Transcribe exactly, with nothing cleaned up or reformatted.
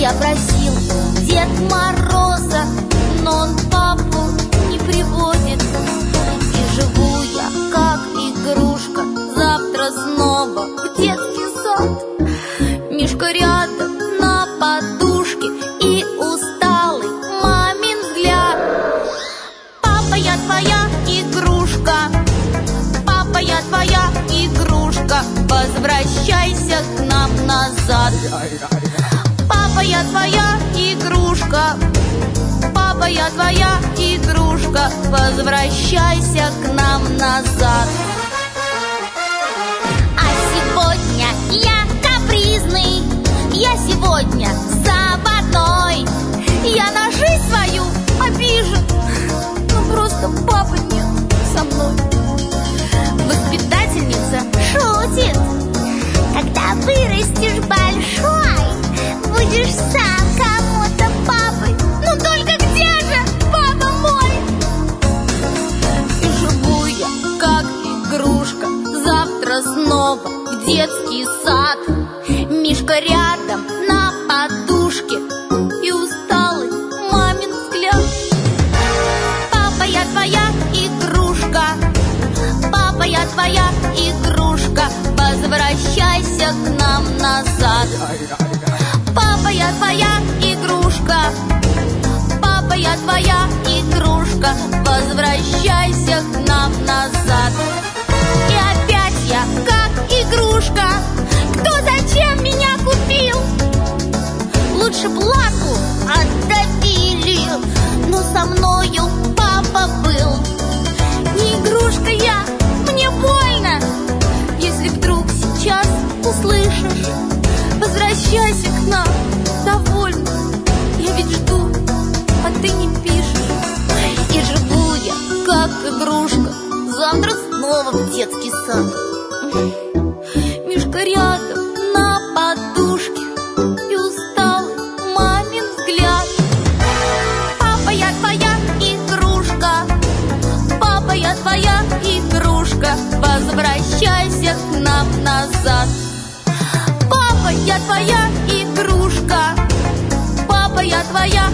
Я просил Дед Мороза, но он папу не приводит. И живу я как игрушка, завтра снова в детский сад. Мишка рядом на подушке и усталый мамин взгляд. Папа, я твоя игрушка, папа, я твоя игрушка, возвращайся к нам назад. Папа, я твоя игрушка, папа, я твоя игрушка, возвращайся к нам назад. А сегодня я капризный, я сегодня заводной. Я на жизнь свою обижен, но просто папы нет со мной. Воспитательница шутит: когда вырастешь большой, будешь сам кому-то папой. Ну только где же папа мой? И живу я как игрушка, завтра снова в детский сад. Мишка рядом на подушке и усталый мамин взгляд. Папа, я твоя игрушка, папа, я твоя игрушка, возвращайся к нам назад. Папа, я твоя игрушка, папа, я твоя игрушка, возвращайся к нам назад. И опять я как игрушка. Кто зачем меня купил? Лучше б лаку отдавили, но со мною папа был. Не игрушка я, мне больно. Если вдруг сейчас услышишь: возвращайся к нам, довольно. Я ведь жду, а ты не пишешь. И живу я как игрушка, завтра снова в детский сад. Мишка рядом на подушке и усталый мамин взгляд. Папа, я твоя игрушка, папа, я твоя игрушка, возвращайся к нам назад. Папа, я твоя игрушка, папа, я твоя